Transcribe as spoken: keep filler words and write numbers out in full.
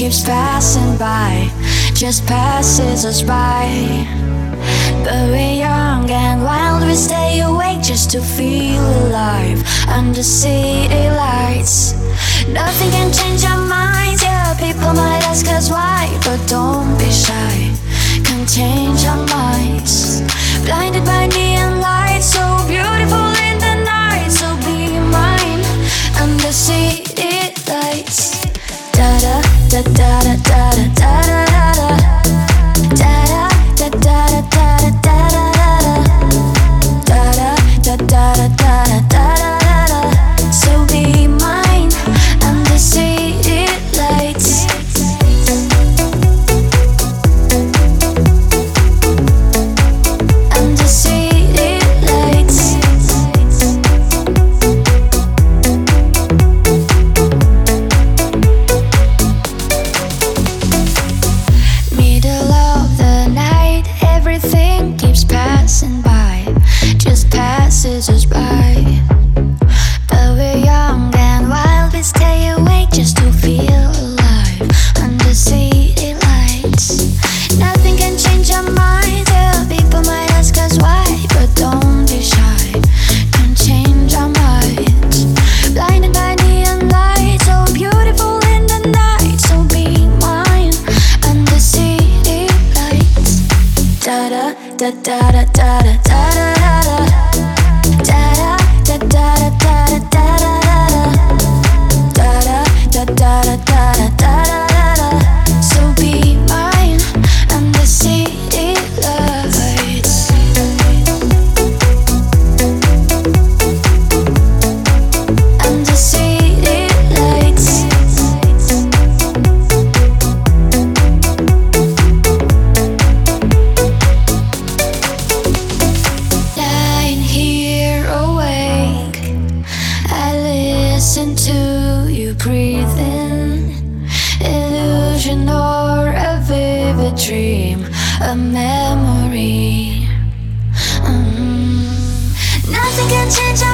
keeps passing by, just passes us by. But we're young and wild, we stay awake just to feel alive under city lights. Nothing can change our minds, yeah, people might ask us why, but don't be shy, can't change our minds. Blinded by neon lights, so beautiful in the night, so be mine under city lights. Da da da da da da da da da da. Da da da da da da da da. Da da da da da da da. So be mine under city lights. Under city lights. Middle of the night, everything keeps passing by, just passes us by. But we're young and wild, we stay awake just to feel alive under city lights. Nothing can change our minds, yeah, people might ask us why, but don't be shy, can't change our minds. Blinded by neon lights, so beautiful in the night, so be mine under city lights. Da da da da da da da da da da. Da da da da da da da da. Da da da da da da da. So be mine under city lights. Under city lights. Lying here awake, I listen to you breathing. Illusion or a vivid dream, a memory. Mm. Nothing can change